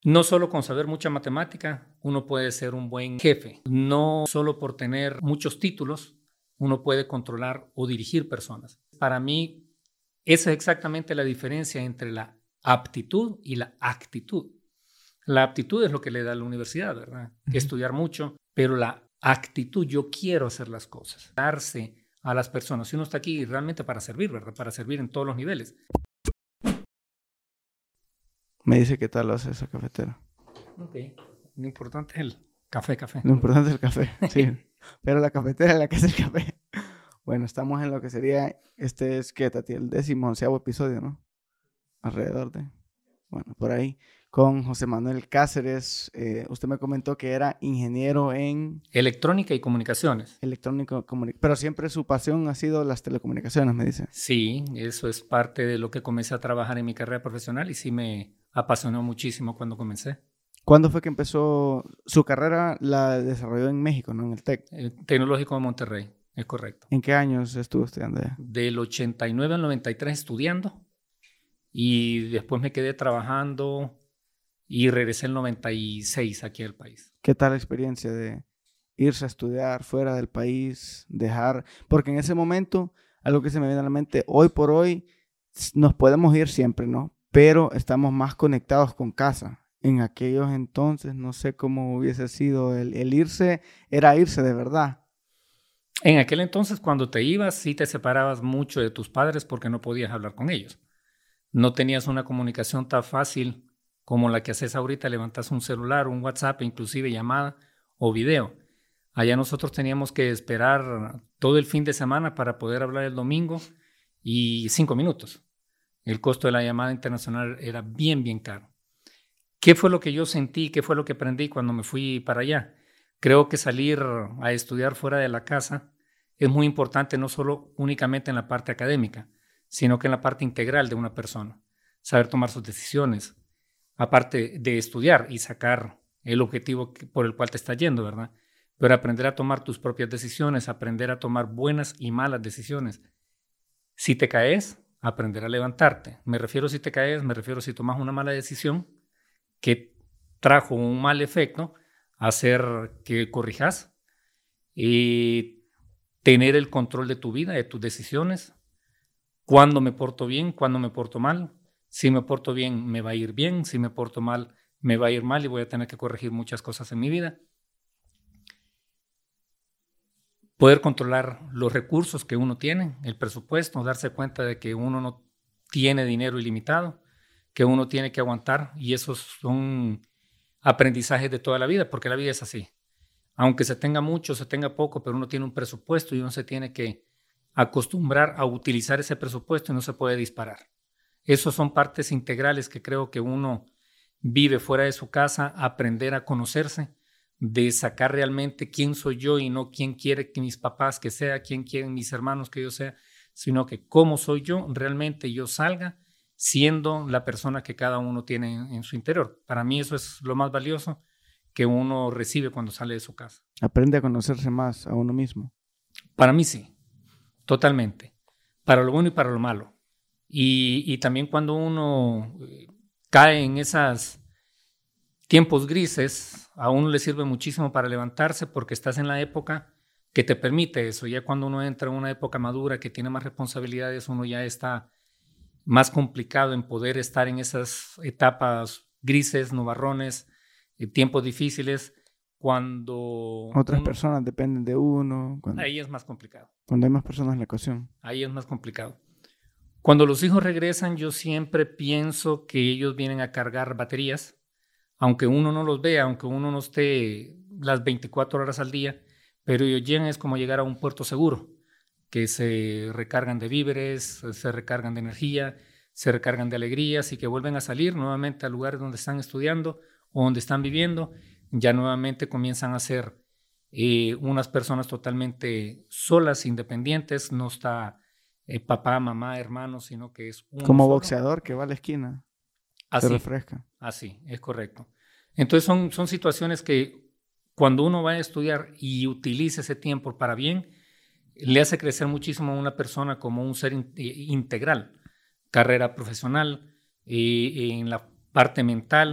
No solo con saber mucha matemática, uno puede ser un buen jefe. No solo por tener muchos títulos, uno puede controlar o dirigir personas. Para mí, esa es exactamente la diferencia entre la aptitud y la actitud. La aptitud es lo que le da a la universidad, ¿verdad? Estudiar mucho, pero la actitud, yo quiero hacer las cosas, darse a las personas. Si uno está aquí realmente para servir, ¿verdad? Para servir en todos los niveles. Me dice qué tal lo hace esa cafetera. Ok, lo importante es el café. Lo importante es el café, sí. Pero la cafetera es la que hace el café. Bueno, estamos en lo que sería, Tati, el 11º episodio, ¿no? Alrededor de, bueno, por ahí. Con José Manuel Cáceres. Usted me comentó que era ingeniero en electrónica y comunicaciones. Pero siempre su pasión ha sido las telecomunicaciones, me dice. Sí, eso es parte de lo que comencé a trabajar en mi carrera profesional y sí me apasionó muchísimo cuando comencé. ¿Cuándo fue que empezó su carrera? La desarrolló en México, ¿no? En el TEC. Tecnológico de Monterrey, es correcto. ¿En qué años estuvo estudiando allá? Del 89 al 93 estudiando y después me quedé trabajando y regresé el 96 aquí al país. ¿Qué tal la experiencia de irse a estudiar fuera del país, dejar? Porque en ese momento, algo que se me viene a la mente, hoy por hoy nos podemos ir siempre, ¿no? Pero estamos más conectados con casa. En aquellos entonces, no sé cómo hubiese sido el irse, era irse de verdad. En aquel entonces, cuando te ibas, sí te separabas mucho de tus padres porque no podías hablar con ellos. No tenías una comunicación tan fácil como la que haces ahorita, levantas un celular, un WhatsApp, inclusive llamada o video. Allá nosotros teníamos que esperar todo el fin de semana para poder hablar el domingo y 5 minutos. El costo de la llamada internacional era bien caro. ¿Qué fue lo que yo sentí? ¿Qué fue lo que aprendí cuando me fui para allá? Creo que salir a estudiar fuera de la casa es muy importante, no solo únicamente en la parte académica, sino que en la parte integral de una persona. Saber tomar sus decisiones, aparte de estudiar y sacar el objetivo por el cual te estás yendo, ¿verdad? Pero aprender a tomar tus propias decisiones, aprender a tomar buenas y malas decisiones. Si te caes, aprender a levantarte. Me refiero si te caes, me refiero si tomas una mala decisión que trajo un mal efecto, hacer que corrijas y tener el control de tu vida, de tus decisiones, cuándo me porto bien, cuándo me porto mal. Si me porto bien, me va a ir bien. Si me porto mal, me va a ir mal y voy a tener que corregir muchas cosas en mi vida. Poder controlar los recursos que uno tiene, el presupuesto, darse cuenta de que uno no tiene dinero ilimitado, que uno tiene que aguantar, y esos son aprendizajes de toda la vida, porque la vida es así. Aunque se tenga mucho, se tenga poco, pero uno tiene un presupuesto y uno se tiene que acostumbrar a utilizar ese presupuesto y no se puede disparar. Esas son partes integrales que creo que uno vive fuera de su casa, aprender a conocerse, de sacar realmente quién soy yo y no quién quiere que mis papás que sea, quién quieren mis hermanos que yo sea, sino que cómo soy yo, realmente yo salga siendo la persona que cada uno tiene en su interior. Para mí eso es lo más valioso que uno recibe cuando sale de su casa. Aprende a conocerse más a uno mismo. Para mí sí, totalmente. Para lo bueno y para lo malo. Y también cuando uno cae en esos tiempos grises, a uno le sirve muchísimo para levantarse porque estás en la época que te permite eso. Ya cuando uno entra en una época madura que tiene más responsabilidades, uno ya está más complicado en poder estar en esas etapas grises, nubarrones, tiempos difíciles, cuando otras personas dependen de uno. Ahí es más complicado. Cuando hay más personas en la ecuación. Ahí es más complicado. Cuando los hijos regresan, yo siempre pienso que ellos vienen a cargar baterías, aunque uno no los vea, aunque uno no esté las 24 horas al día, pero ellos llegan, es como llegar a un puerto seguro, que se recargan de víveres, se recargan de energía, se recargan de alegrías y que vuelven a salir nuevamente al lugar donde están estudiando o donde están viviendo, ya nuevamente comienzan a ser unas personas totalmente solas, independientes, no está papá, mamá, hermanos, sino que es uno como solo. Boxeador que va a la esquina, así, se refresca. Así, es correcto. Entonces son situaciones que cuando uno va a estudiar y utiliza ese tiempo para bien, le hace crecer muchísimo a una persona como un ser integral, carrera profesional, en la parte mental,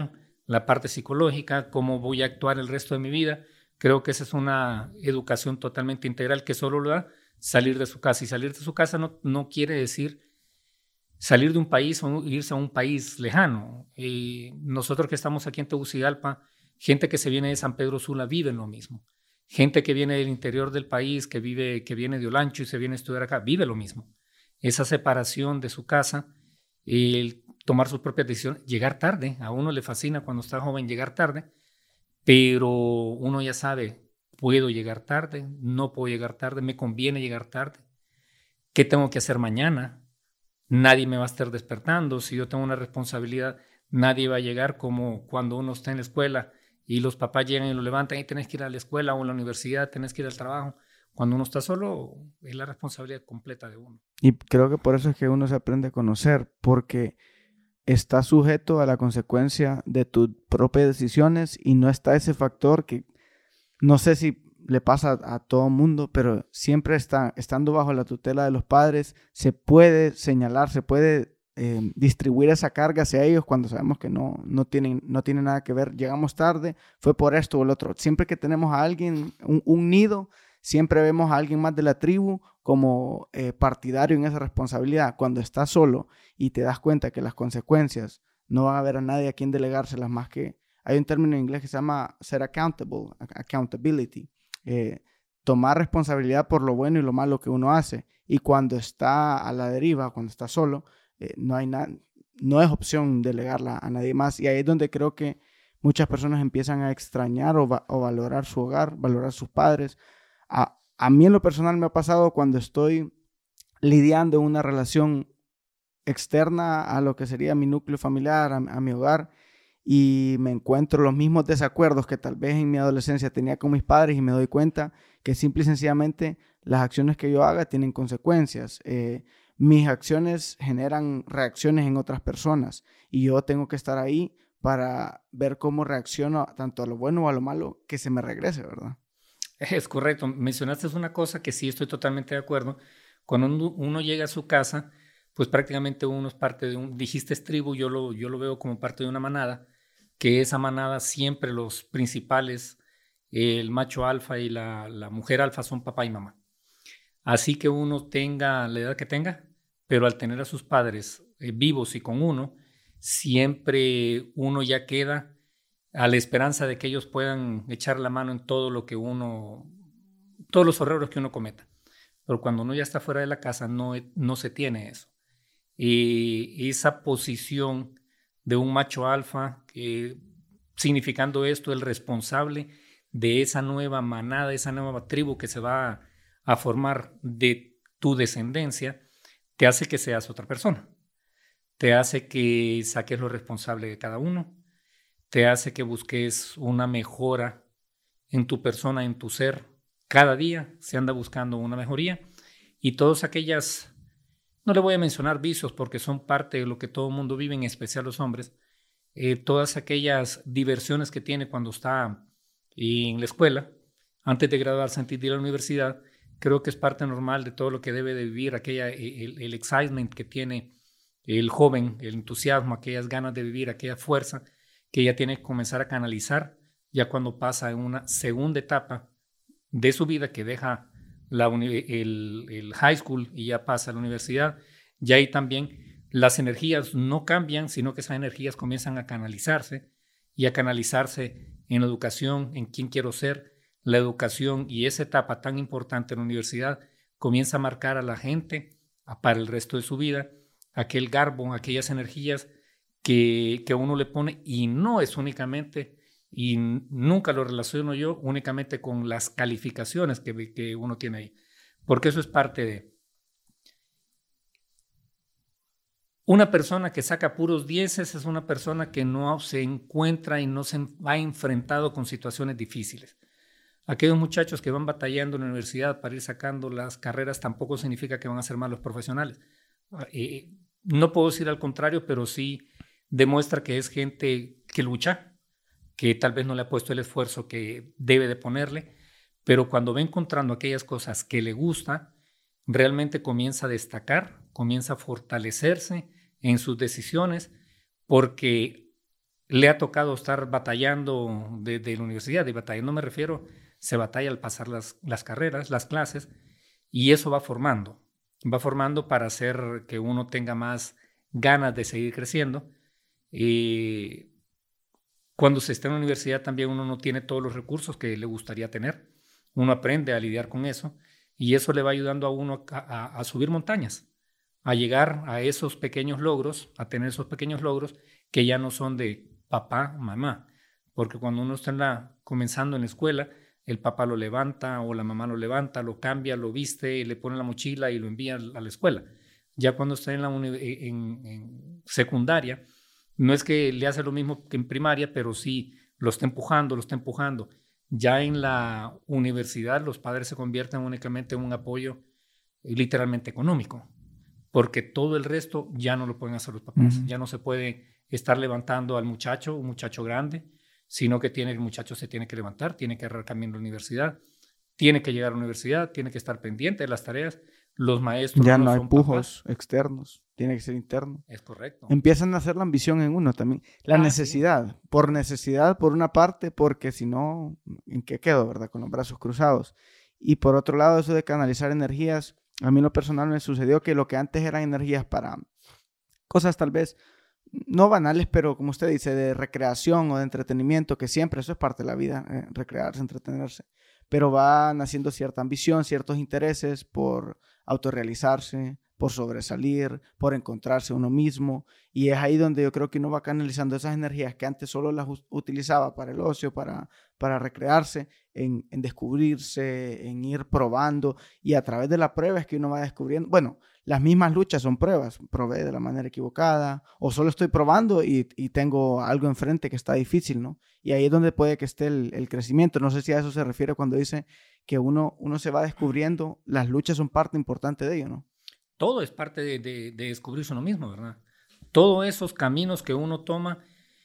la parte psicológica, cómo voy a actuar el resto de mi vida. Creo que esa es una educación totalmente integral que solo lo da salir de su casa. Y salir de su casa no quiere decir salir de un país o irse a un país lejano. Nosotros que estamos aquí en Tegucigalpa, gente que se viene de San Pedro Sula vive lo mismo. Gente que viene del interior del país, que viene de Olancho y se viene a estudiar acá, vive lo mismo. Esa separación de su casa, el tomar sus propias decisiones, llegar tarde. A uno le fascina cuando está joven llegar tarde, pero uno ya sabe, puedo llegar tarde, no puedo llegar tarde, me conviene llegar tarde. ¿Qué tengo que hacer mañana? Nadie me va a estar despertando. Si yo tengo una responsabilidad, nadie va a llegar como cuando uno está en la escuela y los papás llegan y lo levantan y tenés que ir a la escuela o a la universidad, tenés que ir al trabajo. Cuando uno está solo, es la responsabilidad completa de uno. Y creo que por eso es que uno se aprende a conocer, porque está sujeto a la consecuencia de tus propias decisiones y no está ese factor que no sé si le pasa a todo mundo, pero siempre estando bajo la tutela de los padres, se puede señalar, se puede distribuir esa carga hacia ellos cuando sabemos que no tienen nada que ver. Llegamos tarde, fue por esto o el otro. Siempre que tenemos a alguien, un nido, siempre vemos a alguien más de la tribu como partidario en esa responsabilidad. Cuando estás solo y te das cuenta que las consecuencias no van a haber a nadie a quien delegárselas más que... Hay un término en inglés que se llama ser accountable, accountability. Tomar responsabilidad por lo bueno y lo malo que uno hace. Y cuando está a la deriva, cuando está solo, no es opción delegarla a nadie más. Y ahí es donde creo que muchas personas empiezan a extrañar o valorar su hogar, valorar sus padres. A mí en lo personal me ha pasado cuando estoy lidiando en una relación externa a lo que sería mi núcleo familiar, a mi hogar, y me encuentro los mismos desacuerdos que tal vez en mi adolescencia tenía con mis padres y me doy cuenta que simple y sencillamente las acciones que yo haga tienen consecuencias. Mis acciones generan reacciones en otras personas y yo tengo que estar ahí para ver cómo reacciono tanto a lo bueno o a lo malo que se me regrese, ¿verdad? Es correcto. Mencionaste una cosa que sí estoy totalmente de acuerdo. Cuando uno llega a su casa, pues prácticamente uno es parte de dijiste tribu, yo lo veo como parte de una manada, que esa manada siempre los principales, el macho alfa y la mujer alfa son papá y mamá. Así que uno tenga la edad que tenga, pero al tener a sus padres vivos y con uno, siempre uno ya queda a la esperanza de que ellos puedan echar la mano en todo lo que todos los errores que uno cometa. Pero cuando uno ya está fuera de la casa, no se tiene eso. Y esa posición de un macho alfa, significando esto, el responsable de esa nueva manada, esa nueva tribu que se va a formar de tu descendencia, te hace que seas otra persona. Te hace que saques lo responsable de cada uno. Te hace que busques una mejora en tu persona, en tu ser. Cada día se anda buscando una mejoría. Y todas aquellas, no le voy a mencionar vicios porque son parte de lo que todo el mundo vive, en especial los hombres, todas aquellas diversiones que tiene cuando está en la escuela, antes de graduarse, antes de ir a la universidad, creo que es parte normal de todo lo que debe de vivir, el excitement que tiene el joven, el entusiasmo, aquellas ganas de vivir, aquella fuerza que ella tiene que comenzar a canalizar ya cuando pasa en una segunda etapa de su vida, que deja el high school y ya pasa a la universidad. Ya ahí también las energías no cambian, sino que esas energías comienzan a canalizarse y a canalizarse en la educación, en quién quiero ser. La educación y esa etapa tan importante en la universidad comienza a marcar a la gente para el resto de su vida, aquel garbo, aquellas energías que uno le pone, y no es únicamente, y nunca lo relaciono yo únicamente con las calificaciones que uno tiene ahí, porque eso es parte de una persona que saca puros dieces, es una persona que no se encuentra y no se ha enfrentado con situaciones difíciles. Aquellos muchachos que van batallando en la universidad para ir sacando las carreras tampoco significa que van a ser malos profesionales. No puedo decir al contrario, pero sí demuestra que es gente que lucha, que tal vez no le ha puesto el esfuerzo que debe de ponerle, pero cuando va encontrando aquellas cosas que le gusta, realmente comienza a destacar, comienza a fortalecerse en sus decisiones, porque le ha tocado estar batallando de la universidad, y batallando me refiero, se batalla al pasar las carreras, las clases, y eso va formando para hacer que uno tenga más ganas de seguir creciendo. Y cuando se está en la universidad también uno no tiene todos los recursos que le gustaría tener, uno aprende a lidiar con eso, y eso le va ayudando a uno a subir montañas, a llegar a esos pequeños logros, a tener esos pequeños logros que ya no son de papá, mamá, porque cuando uno está comenzando en la escuela, el papá lo levanta o la mamá lo levanta, lo cambia, lo viste, le pone la mochila y lo envía a la escuela. Ya cuando está en secundaria, no es que le hace lo mismo que en primaria, pero sí lo está empujando, lo está empujando. Ya en la universidad los padres se convierten únicamente en un apoyo literalmente económico, porque todo el resto ya no lo pueden hacer los papás. Ya no se puede estar levantando al muchacho, un muchacho grande, sino que el muchacho se tiene que levantar, tiene que agarrar camino a la universidad, tiene que llegar a la universidad, tiene que estar pendiente de las tareas. Los maestros ya no hay son pujos papás. externos, tiene que ser interno. Es correcto. Empiezan a hacer la ambición en uno también. La necesidad, sí. Por necesidad, por una parte, porque si no, ¿en qué quedo, verdad? Con los brazos cruzados. Y por otro lado, eso de canalizar energías, a mí en lo personal me sucedió que lo que antes eran energías para cosas tal vez no banales, pero como usted dice, de recreación o de entretenimiento, que siempre eso es parte de la vida, recrearse, entretenerse, pero va naciendo cierta ambición, ciertos intereses por autorrealizarse, por sobresalir, por encontrarse uno mismo, y es ahí donde yo creo que uno va canalizando esas energías que antes solo las utilizaba para el ocio, para recrearse, en descubrirse, en ir probando, y a través de la prueba es que uno va descubriendo, bueno, las mismas luchas son pruebas, probé de la manera equivocada, o solo estoy probando y tengo algo enfrente que está difícil, ¿no? Y ahí es donde puede que esté el crecimiento. No sé si a eso se refiere cuando dice que uno se va descubriendo, las luchas son parte importante de ello, ¿no? Todo es parte de descubrirse uno mismo, ¿verdad? Todos esos caminos que uno toma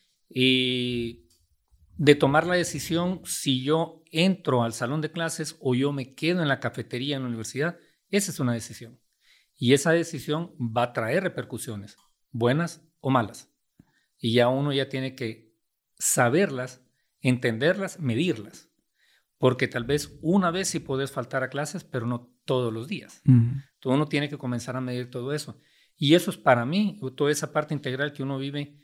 y de tomar la decisión si yo entro al salón de clases o yo me quedo en la cafetería en la universidad, esa es una decisión. Y esa decisión va a traer repercusiones, buenas o malas. Y ya uno ya tiene que saberlas, entenderlas, medirlas. Porque tal vez una vez sí puedes faltar a clases, pero no todos los días. Entonces uno tiene que comenzar a medir todo eso. Y eso es para mí, toda esa parte integral que uno vive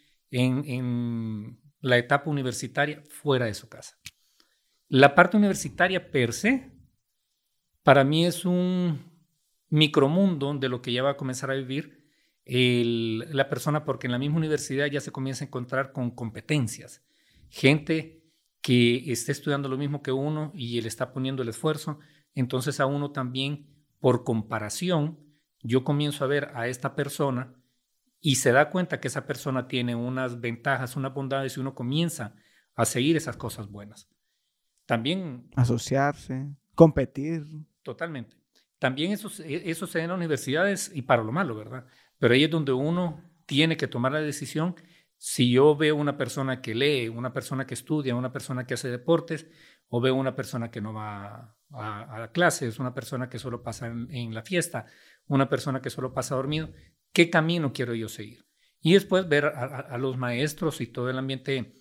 en la etapa universitaria fuera de su casa. La parte universitaria per se, para mí es un micromundo de lo que ya va a comenzar a vivir la persona, porque en la misma universidad ya se comienza a encontrar con competencias. Gente que esté estudiando lo mismo que uno y él está poniendo el esfuerzo, entonces a uno también, por comparación, yo comienzo a ver a esta persona y se da cuenta que esa persona tiene unas ventajas, unas bondades, y uno comienza a seguir esas cosas buenas. También asociarse, competir. Totalmente. También eso se da en las universidades y para lo malo, ¿verdad? Pero ahí es donde uno tiene que tomar la decisión. Si yo veo una persona que lee, una persona que estudia, una persona que hace deportes, o veo una persona que no va a clases, una persona que solo pasa en la fiesta, una persona que solo pasa dormido, ¿qué camino quiero yo seguir? Y después ver a los maestros y todo el ambiente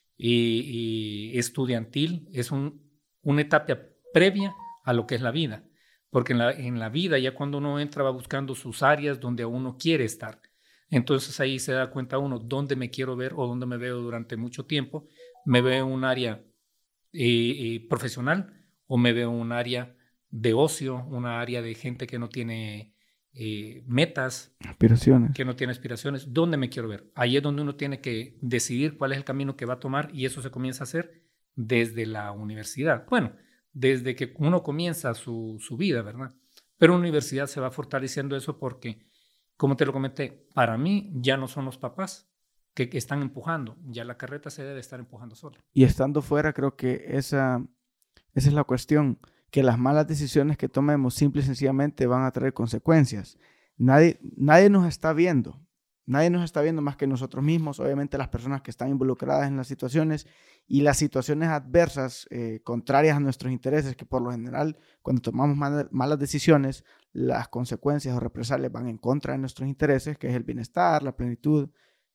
estudiantil es una etapa previa a lo que es la vida. Porque en la vida ya cuando uno entra va buscando sus áreas donde uno quiere estar. Entonces ahí se da cuenta uno dónde me quiero ver o dónde me veo durante mucho tiempo. ¿Me veo en un área profesional o me veo en un área de ocio, una área de gente que no tiene metas, aspiraciones, que no tiene aspiraciones? ¿Dónde me quiero ver? Ahí es donde uno tiene que decidir cuál es el camino que va a tomar, y eso se comienza a hacer desde la universidad. Bueno, desde que uno comienza su vida, ¿verdad? Pero en la universidad se va fortaleciendo eso porque, como te lo comenté, para mí ya no son los papás que están empujando, ya la carreta se debe estar empujando sola. Y estando fuera, creo que esa es la cuestión, que las malas decisiones que tomemos simple y sencillamente van a traer consecuencias. Nadie nos está viendo. Nadie nos está viendo más que nosotros mismos, obviamente las personas que están involucradas en las situaciones, y las situaciones adversas, contrarias a nuestros intereses, que por lo general cuando tomamos malas decisiones, las consecuencias o represalias van en contra de nuestros intereses, que es el bienestar, la plenitud.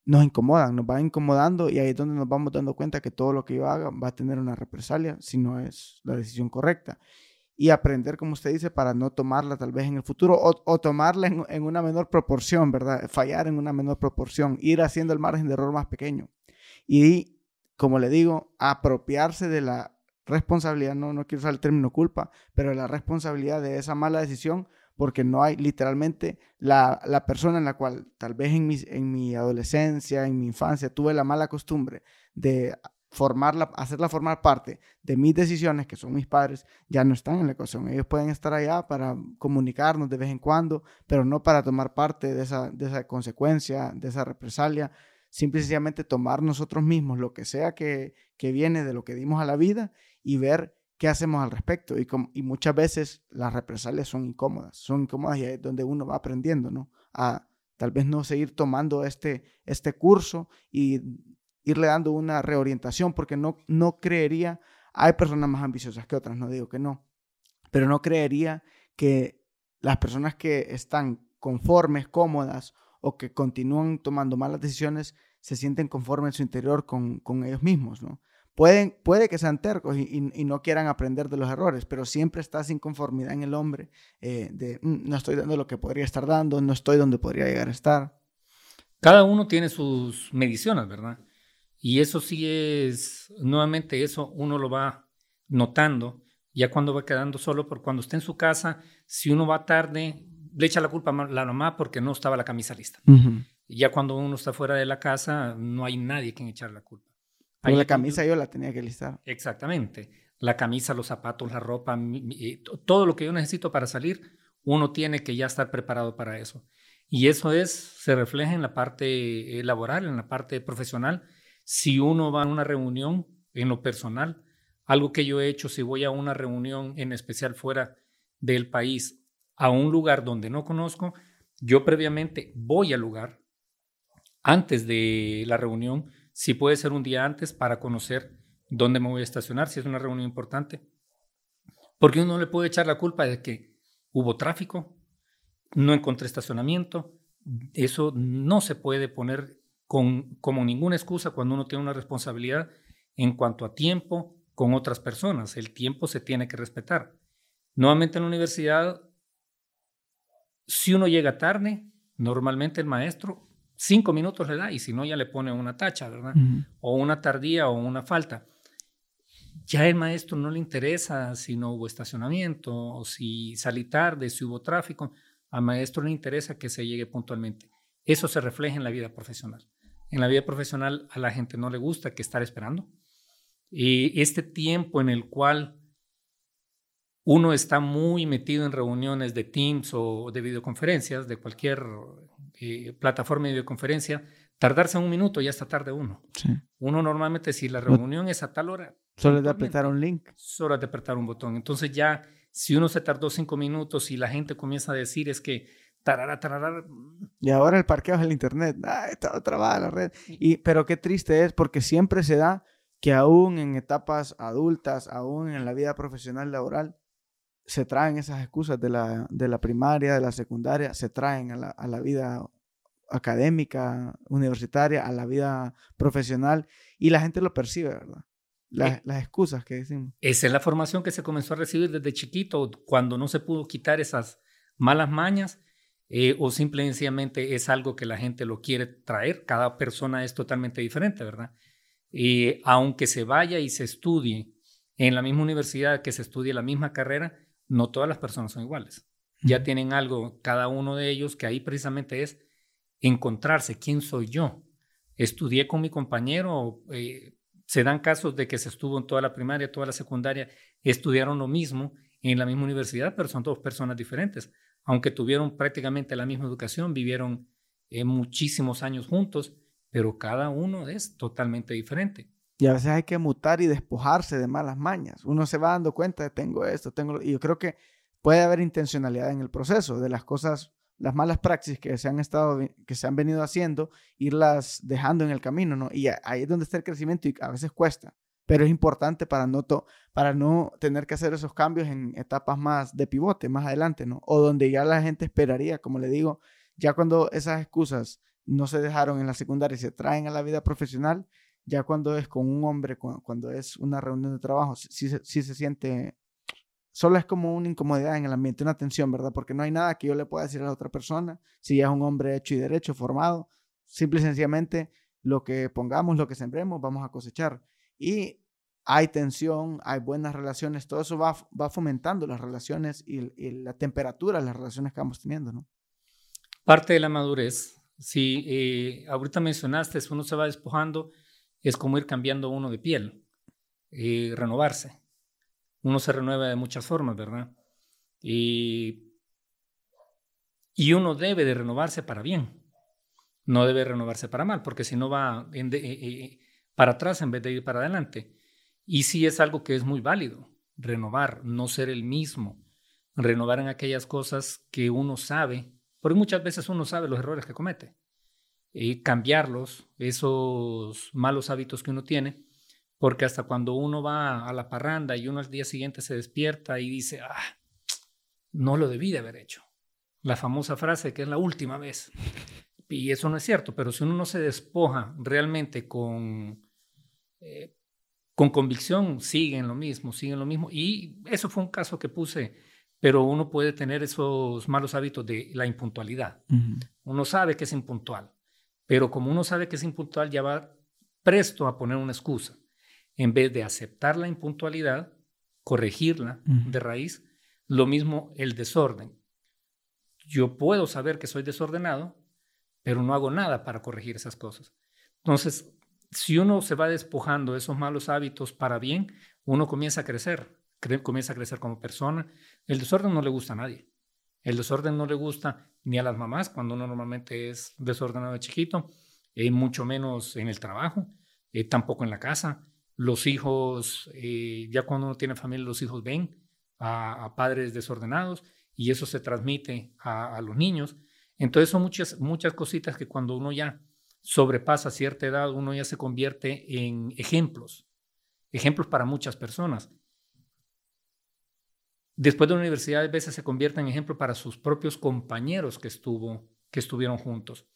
nos incomodan, nos van incomodando y ahí es donde nos vamos dando cuenta que todo lo que yo haga va a tener una represalia si no es la decisión correcta. Y aprender, como usted dice, para no tomarla tal vez en el futuro o tomarla en una menor proporción, ¿verdad? Fallar en una menor proporción, ir haciendo el margen de error más pequeño. Y, como le digo, apropiarse de la responsabilidad, no quiero usar el término culpa, pero de la responsabilidad de esa mala decisión, porque no hay literalmente la persona en la cual tal vez en mi adolescencia, en mi infancia, tuve la mala costumbre de hacerla formar parte de mis decisiones, que son mis padres, ya no están en la ecuación. Ellos pueden estar allá para comunicarnos de vez en cuando, pero no para tomar parte de esa consecuencia, de esa represalia. Simple y sencillamente tomar nosotros mismos lo que sea que viene de lo que dimos a la vida y ver qué hacemos al respecto. Y muchas veces las represalias son incómodas y ahí es donde uno va aprendiendo, ¿no? A tal vez no seguir tomando este curso y irle dando una reorientación, porque no creería, hay personas más ambiciosas que otras, no digo que no, pero no creería que las personas que están conformes, cómodas o que continúan tomando malas decisiones se sienten conformes en su interior con ellos mismos, ¿no? Puede que sean tercos y no quieran aprender de los errores, pero siempre está esa inconformidad en el hombre no estoy dando lo que podría estar dando, no estoy donde podría llegar a estar. Cada uno tiene sus mediciones, ¿verdad? Y eso sí es, nuevamente eso uno lo va notando ya cuando va quedando solo, porque cuando está en su casa, si uno va tarde, le echa la culpa a la mamá porque no estaba la camisa lista. Uh-huh. Y ya cuando uno está fuera de la casa, no hay nadie quien echar la culpa. Porque la camisa yo la tenía que listar. Exactamente. La camisa, los zapatos, la ropa, todo lo que yo necesito para salir, uno tiene que ya estar preparado para eso. Y eso se refleja en la parte laboral, en la parte profesional. Si uno va a una reunión, en lo personal, algo que yo he hecho, si voy a una reunión, en especial fuera del país, a un lugar donde no conozco, yo previamente voy al lugar, antes de la reunión, si puede ser un día antes, para conocer dónde me voy a estacionar, si es una reunión importante. Porque uno le puede echar la culpa de que hubo tráfico, no encontré estacionamiento. Eso no se puede poner como ninguna excusa cuando uno tiene una responsabilidad en cuanto a tiempo con otras personas. El tiempo se tiene que respetar. Nuevamente en la universidad, si uno llega tarde, normalmente el maestro 5 minutos le da y si no ya le pone una tacha, ¿verdad? Uh-huh. O una tardía o una falta. Ya el maestro no le interesa si no hubo estacionamiento o si salí tarde, si hubo tráfico. Al maestro le interesa que se llegue puntualmente. Eso se refleja en la vida profesional. En la vida profesional a la gente no le gusta que estar esperando. Y este tiempo en el cual uno está muy metido en reuniones de Teams o de videoconferencias, de cualquier plataforma de videoconferencia, tardarse 1 minuto ya está tarde uno. Sí. Uno normalmente, si la reunión es a tal hora, solo es de apretar un link. Solo es de apretar un botón. Entonces ya, si uno se tardó 5 minutos y la gente comienza a decir es que tarara. Y ahora el parqueo es el internet. Está trabada la red. Pero qué triste es porque siempre se da que aún en etapas adultas, aún en la vida profesional laboral, se traen esas excusas de la primaria, de la secundaria, se traen a la vida académica, universitaria, a la vida profesional y la gente lo percibe, ¿verdad? Las excusas que decimos. Esa es la formación que se comenzó a recibir desde chiquito, cuando no se pudo quitar esas malas mañas o simplemente es algo que la gente lo quiere traer. Cada persona es totalmente diferente, ¿verdad? Aunque se vaya y se estudie en la misma universidad, que se estudie la misma carrera, no todas las personas son iguales. Ya tienen algo, cada uno de ellos, que ahí precisamente es encontrarse. ¿Quién soy yo? Estudié con mi compañero. Se dan casos de que se estuvo en toda la primaria, toda la secundaria, estudiaron lo mismo en la misma universidad, pero son 2 personas diferentes. Aunque tuvieron prácticamente la misma educación, vivieron muchísimos años juntos, pero cada uno es totalmente diferente. Y a veces hay que mutar y despojarse de malas mañas. Uno se va dando cuenta de tengo esto, y yo creo que puede haber intencionalidad en el proceso de las cosas, las malas praxis que se han venido haciendo, irlas dejando en el camino, ¿no? Y ahí es donde está el crecimiento y a veces cuesta, pero es importante para no tener que hacer esos cambios en etapas más de pivote, más adelante, ¿no? O donde ya la gente esperaría, como le digo, ya cuando esas excusas no se dejaron en la secundaria y se traen a la vida profesional, ya cuando es con un hombre, cuando es una reunión de trabajo, sí se siente, solo es como una incomodidad en el ambiente, una tensión, ¿verdad? Porque no hay nada que yo le pueda decir a la otra persona, si ya es un hombre hecho y derecho, formado, simple y sencillamente lo que pongamos, lo que sembremos, vamos a cosechar. Y hay tensión, hay buenas relaciones, todo eso va fomentando las relaciones y la temperatura de las relaciones que vamos teniendo, ¿no? Parte de la madurez, si ahorita mencionaste, uno se va despojando, es como ir cambiando uno de piel, renovarse. Uno se renueva de muchas formas, ¿verdad? Y uno debe de renovarse para bien, no debe renovarse para mal, porque si no va para atrás en vez de ir para adelante. Y sí es algo que es muy válido, renovar, no ser el mismo, renovar en aquellas cosas que uno sabe, porque muchas veces uno sabe los errores que comete, y cambiarlos, esos malos hábitos que uno tiene, porque hasta cuando uno va a la parranda y uno al día siguiente se despierta y dice, no lo debí de haber hecho. La famosa frase que es la última vez. Y eso no es cierto, pero si uno no se despoja realmente con convicción, siguen lo mismo. Y eso fue un caso que puse, pero uno puede tener esos malos hábitos de la impuntualidad. Uh-huh. Uno sabe que es impuntual, pero como uno sabe que es impuntual, ya va presto a poner una excusa. En vez de aceptar la impuntualidad, corregirla de raíz, lo mismo el desorden. Yo puedo saber que soy desordenado, pero no hago nada para corregir esas cosas. Entonces, si uno se va despojando de esos malos hábitos para bien, uno comienza a crecer como persona. El desorden no le gusta a nadie. El desorden no le gusta ni a las mamás, cuando uno normalmente es desordenado de chiquito, mucho menos en el trabajo, tampoco en la casa. Los hijos, ya cuando uno tiene familia, los hijos ven a padres desordenados y eso se transmite a los niños. Entonces son muchas cositas que cuando uno ya sobrepasa cierta edad, uno ya se convierte en ejemplos para muchas personas. Después de la universidad, a veces se convierte en ejemplo para sus propios compañeros que estuvieron juntos.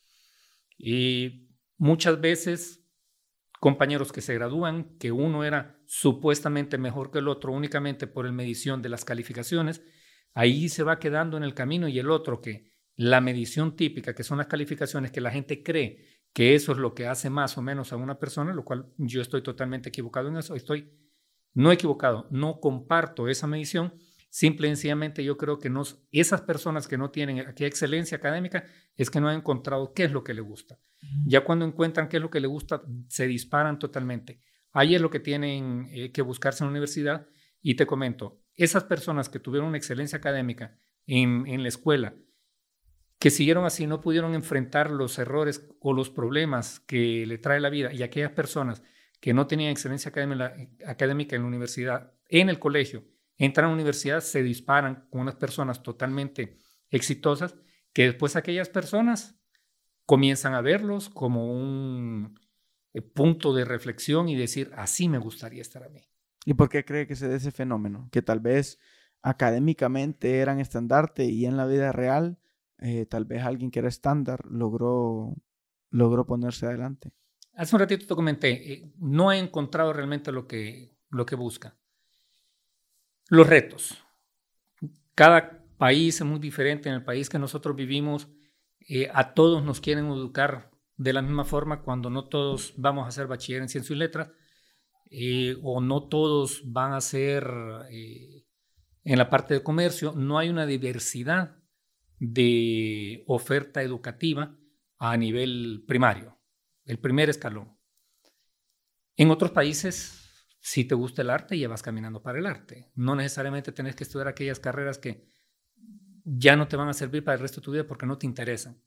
Y muchas veces compañeros que se gradúan, que uno era supuestamente mejor que el otro únicamente por la medición de las calificaciones, ahí se va quedando en el camino, y el otro que la medición típica, que son las calificaciones, que la gente cree que eso es lo que hace más o menos a una persona, lo cual yo estoy totalmente equivocado en eso, no equivocado, no comparto esa medición. Simple y sencillamente yo creo que esas personas que no tienen aquí excelencia académica es que no han encontrado qué es lo que les gusta. Ya cuando encuentran qué es lo que les gusta, se disparan totalmente. Ahí es lo que tienen que buscarse en la universidad. Y te comento, esas personas que tuvieron una excelencia académica en la escuela, que siguieron así, no pudieron enfrentar los errores o los problemas que le trae la vida, y aquellas personas que no tenían excelencia académica en la universidad, en el colegio, entran a la universidad, se disparan con unas personas totalmente exitosas, que después aquellas personas comienzan a verlos como un punto de reflexión y decir, así me gustaría estar a mí. ¿Y por qué cree que se dé ese fenómeno? Que tal vez académicamente eran estandarte y en la vida real, tal vez alguien que era estándar logró ponerse adelante. Hace un ratito te comenté, no he encontrado realmente lo que busca. Los retos. Cada país es muy diferente. En el país que nosotros vivimos, a todos nos quieren educar de la misma forma, cuando no todos vamos a ser bachiller en ciencias y letras, o no todos van a ser en la parte de comercio. No hay una diversidad de oferta educativa a nivel primario, el primer escalón. En otros países, si te gusta el arte, ya vas caminando para el arte. No necesariamente tenés que estudiar aquellas carreras que ya no te van a servir para el resto de tu vida porque no te interesan.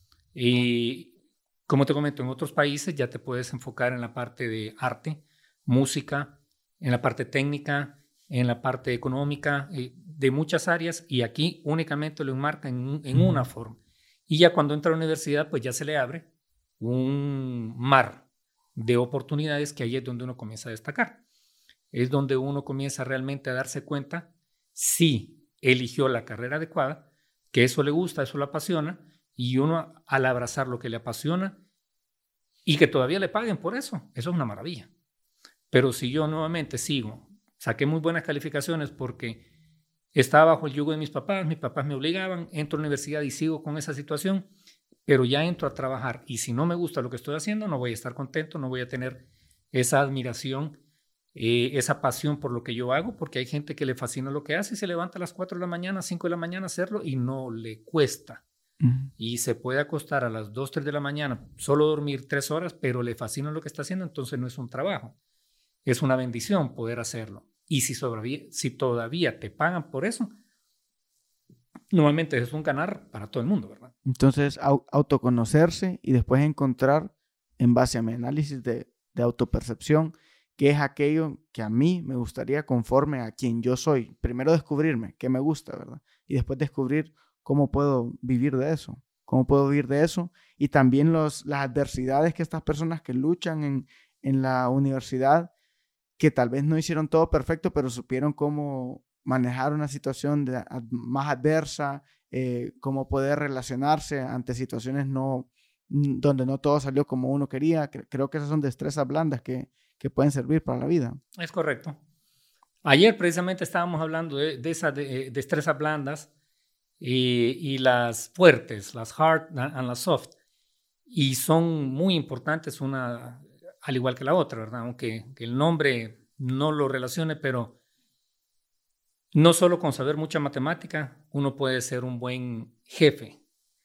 Y como te comento, en otros países ya te puedes enfocar en la parte de arte, música, en la parte técnica, en la parte económica, de muchas áreas, y aquí únicamente lo enmarca en una forma. Y ya cuando entra a la universidad, pues ya se le abre un mar de oportunidades, que ahí es donde uno comienza a destacar. Es donde uno comienza realmente a darse cuenta si eligió la carrera adecuada, que eso le gusta, eso lo apasiona, Y uno, al abrazar lo que le apasiona y que todavía le paguen por eso es una maravilla. Pero si yo nuevamente sigo, saqué muy buenas calificaciones porque estaba bajo el yugo de mis papás me obligaban, entro a la universidad y sigo con esa situación, pero ya entro a trabajar y si no me gusta lo que estoy haciendo, no voy a estar contento, no voy a tener esa admiración, esa pasión por lo que yo hago, porque hay gente que le fascina lo que hace y se levanta a las 4 de la mañana, 5 de la mañana a hacerlo y no le cuesta. Y se puede acostar a las 2, 3 de la mañana, solo dormir 3 horas, pero le fascina lo que está haciendo, entonces no es un trabajo, es una bendición poder hacerlo. Y si todavía te pagan por eso, normalmente es un ganar para todo el mundo, ¿verdad? Entonces, autoconocerse y después encontrar, en base a mi análisis de autopercepción, qué es aquello que a mí me gustaría conforme a quien yo soy. Primero descubrirme qué me gusta, ¿verdad? Y después descubrir cómo puedo vivir de eso. Cómo puedo vivir de eso. Y también las adversidades que estas personas que luchan en la universidad, que tal vez no hicieron todo perfecto, pero supieron cómo manejar una situación más adversa, cómo poder relacionarse ante situaciones donde no todo salió como uno quería. Creo que esas son destrezas blandas que pueden servir para la vida. Es correcto. Ayer precisamente estábamos hablando de esas destrezas blandas y las fuertes, las hard and las soft, y son muy importantes una al igual que la otra, ¿verdad? Aunque el nombre no lo relacione, pero no solo con saber mucha matemática, uno puede ser un buen jefe.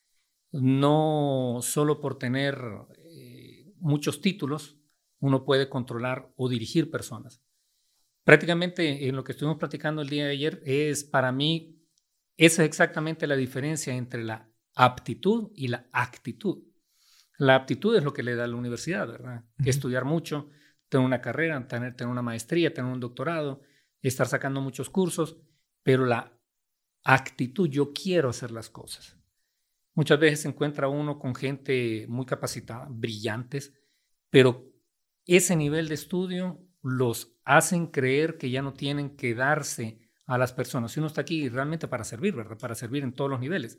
No solo por tener muchos títulos, uno puede controlar o dirigir personas. Prácticamente en lo que estuvimos platicando el día de ayer para mí, esa es exactamente la diferencia entre la aptitud y la actitud. La aptitud es lo que le da a la universidad, ¿verdad? Estudiar mucho, tener una carrera, tener una maestría, tener un doctorado, estar sacando muchos cursos, pero la actitud, yo quiero hacer las cosas. Muchas veces se encuentra uno con gente muy capacitada, brillantes, pero ese nivel de estudio los hacen creer que ya no tienen que darse a las personas. Si uno está aquí realmente para servir, ¿verdad? Para servir en todos los niveles.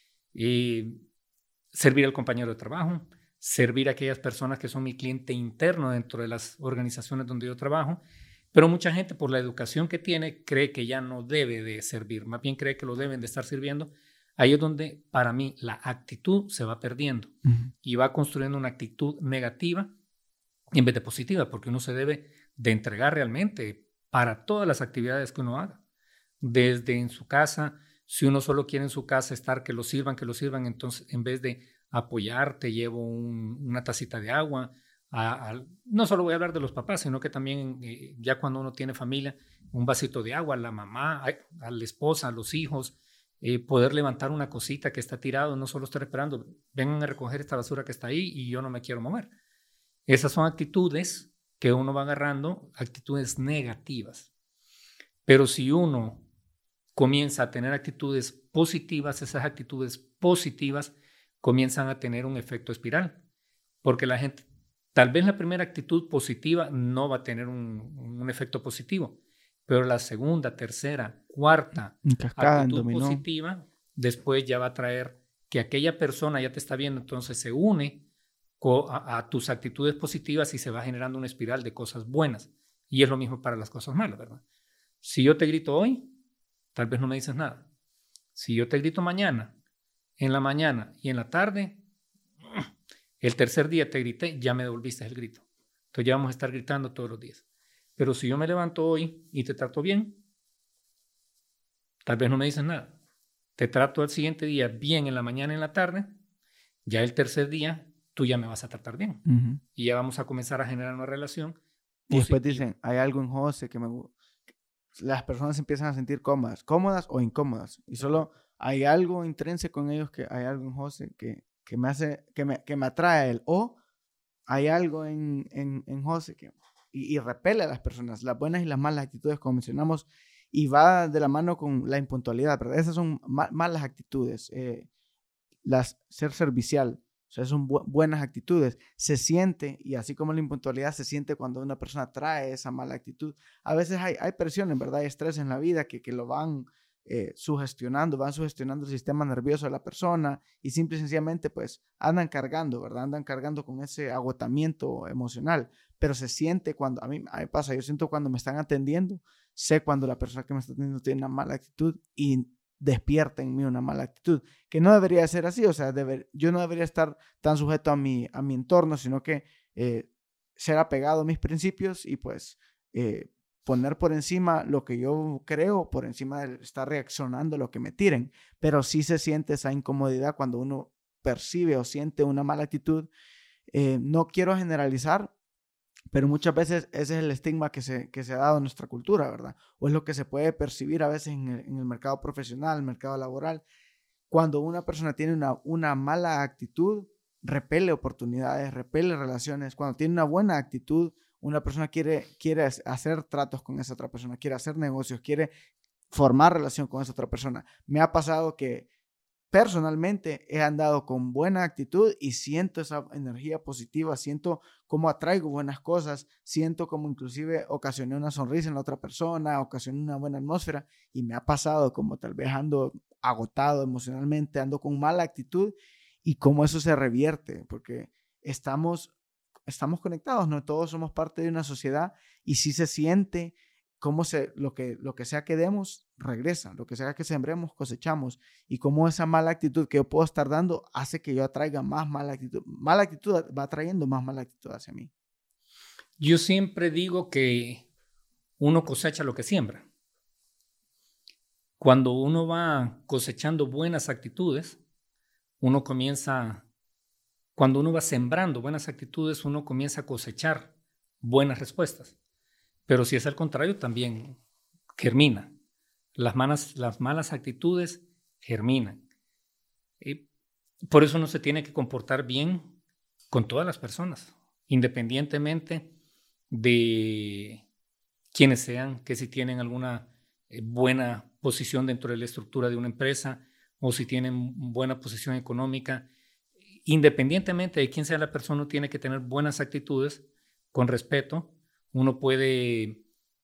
Servir al compañero de trabajo, servir a aquellas personas que son mi cliente interno dentro de las organizaciones donde yo trabajo, pero mucha gente por la educación que tiene cree que ya no debe de servir, más bien cree que lo deben de estar sirviendo. Ahí es donde para mí la actitud se va perdiendo y va construyendo una actitud negativa en vez de positiva, porque uno se debe de entregar realmente para todas las actividades que uno haga, desde en su casa. Si uno solo quiere en su casa estar, que lo sirvan, entonces en vez de apoyar, te llevo una tacita de agua. No solo voy a hablar de los papás, sino que también ya cuando uno tiene familia, un vasito de agua a la mamá, a la esposa, a los hijos, poder levantar una cosita que está tirado, no solo estar esperando, vengan a recoger esta basura que está ahí y yo no me quiero mover. Esas son actitudes que uno va agarrando, actitudes negativas. Pero si uno comienza a tener actitudes positivas, esas actitudes positivas comienzan a tener un efecto espiral, porque la gente, tal vez la primera actitud positiva no va a tener un efecto positivo, pero la segunda, tercera, cuarta actitud positiva, después ya va a traer que aquella persona ya te está viendo, entonces se une a tus actitudes positivas y se va generando una espiral de cosas buenas. Y es lo mismo para las cosas malas, ¿verdad? Si yo te grito hoy, tal vez no me dices nada. Si yo te grito mañana, en la mañana y en la tarde, el tercer día te grité, ya me devolviste el grito. Entonces ya vamos a estar gritando todos los días. Pero si yo me levanto hoy y te trato bien, tal vez no me dices nada. Te trato al siguiente día bien en la mañana y en la tarde, ya el tercer día tú ya me vas a tratar bien. Y ya vamos a comenzar a generar una relación positiva. Y después dicen, hay algo en José que me gusta. Las personas empiezan a sentir cómodas o incómodas. Y solo hay algo intrínseco en ellos, que hay algo en José que me atrae a él. O hay algo en José y repele a las personas, las buenas y las malas actitudes, como mencionamos, y va de la mano con la impuntualidad, ¿verdad? Esas son malas actitudes. Ser servicial. O sea, son buenas actitudes. Se siente, y así como la impuntualidad se siente cuando una persona trae esa mala actitud. A veces hay presiones, ¿verdad? Hay estrés en la vida que lo van van sugestionando el sistema nervioso de la persona y simple y sencillamente pues andan cargando, ¿verdad? Andan cargando con ese agotamiento emocional, pero se siente cuando, a mí me pasa, yo siento cuando me están atendiendo, sé cuando la persona que me está atendiendo tiene una mala actitud y despierta en mí una mala actitud, que no debería ser así, o sea, yo no debería estar tan sujeto a mi entorno, sino que ser apegado a mis principios y pues poner por encima lo que yo creo, por encima de estar reaccionando a lo que me tiren. Pero sí se siente esa incomodidad cuando uno percibe o siente una mala actitud. No quiero generalizar, pero muchas veces ese es el estigma que se ha dado en nuestra cultura, ¿verdad? O es lo que se puede percibir a veces en el mercado profesional, el mercado laboral. Cuando una persona tiene una mala actitud, repele oportunidades, repele relaciones. Cuando tiene una buena actitud, una persona quiere hacer tratos con esa otra persona, quiere hacer negocios, quiere formar relación con esa otra persona. Me ha pasado que personalmente he andado con buena actitud y siento esa energía positiva, siento cómo atraigo buenas cosas, siento como inclusive ocasioné una sonrisa en la otra persona, ocasioné una buena atmósfera, y me ha pasado como tal vez ando agotado emocionalmente, ando con mala actitud, y cómo eso se revierte, porque estamos conectados, ¿no? Todos somos parte de una sociedad y sí se siente cómo lo que sea que demos, regresa. Lo que sea que sembremos, cosechamos. Y cómo esa mala actitud que yo puedo estar dando hace que yo atraiga más mala actitud. Mala actitud va atrayendo más mala actitud hacia mí. Yo siempre digo que uno cosecha lo que siembra. Cuando uno va cosechando buenas actitudes, cuando uno va sembrando buenas actitudes, uno comienza a cosechar buenas respuestas. Pero si es al contrario, también germina. Las malas actitudes germinan. Por eso uno se tiene que comportar bien con todas las personas, independientemente de quienes sean, que si tienen alguna buena posición dentro de la estructura de una empresa o si tienen buena posición económica. Independientemente de quién sea la persona, uno tiene que tener buenas actitudes con respeto. Uno puede